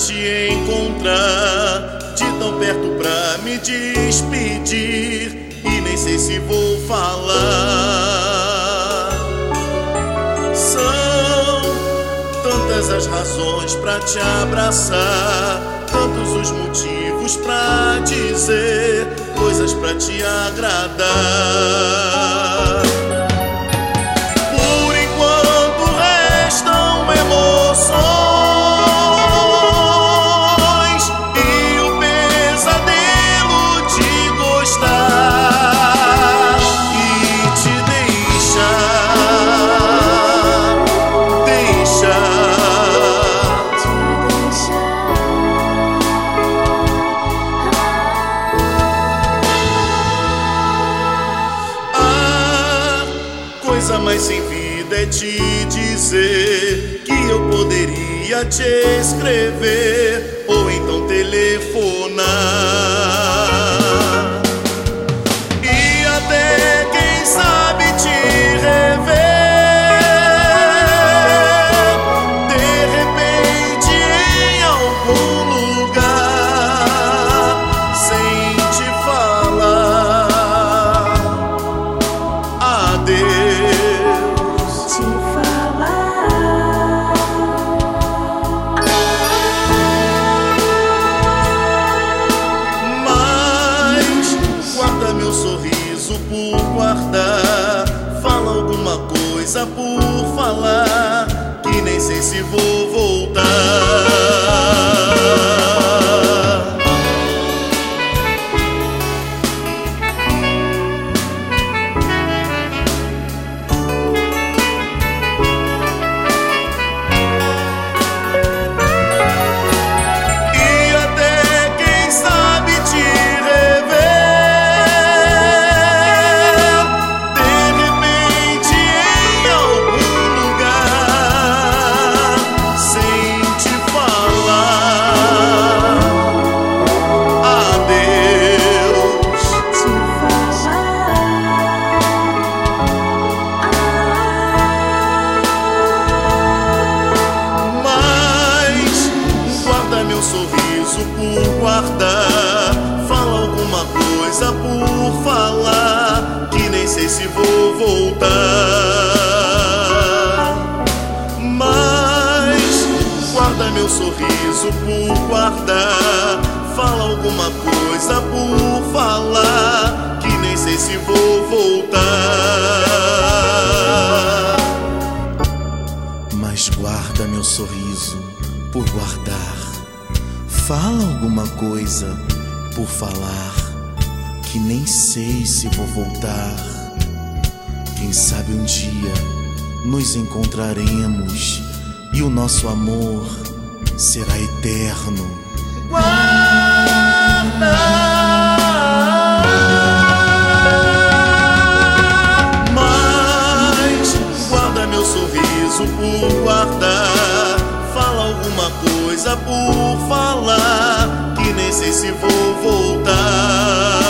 te encontrar de tão perto pra me despedir, e nem sei se vou falar. São tantas as razões pra te abraçar, tantos os motivos pra dizer coisas pra te agradar. Por enquanto restam emoções e o pesadelo de gostar e te coisa mais sem vida é te dizer que eu poderia te escrever ou então telefonar, e até quem sabe te rever de repente em algum lugar sem te falar adeus. Meu sorriso por guardar, fala alguma coisa por falar, que nem sei se vou voltar. Sorriso por guardar, fala alguma coisa por falar, que nem sei se vou voltar. Mas guarda meu sorriso por guardar, fala alguma coisa por falar, que nem sei se vou voltar. Mas guarda meu sorriso por guardar, fala alguma coisa por falar, que nem sei se vou voltar. Quem sabe um dia nos encontraremos e o nosso amor será eterno. Guarda, mas guarda meu sorriso por guardar, fala alguma coisa por falar, que nem sei se vou voltar.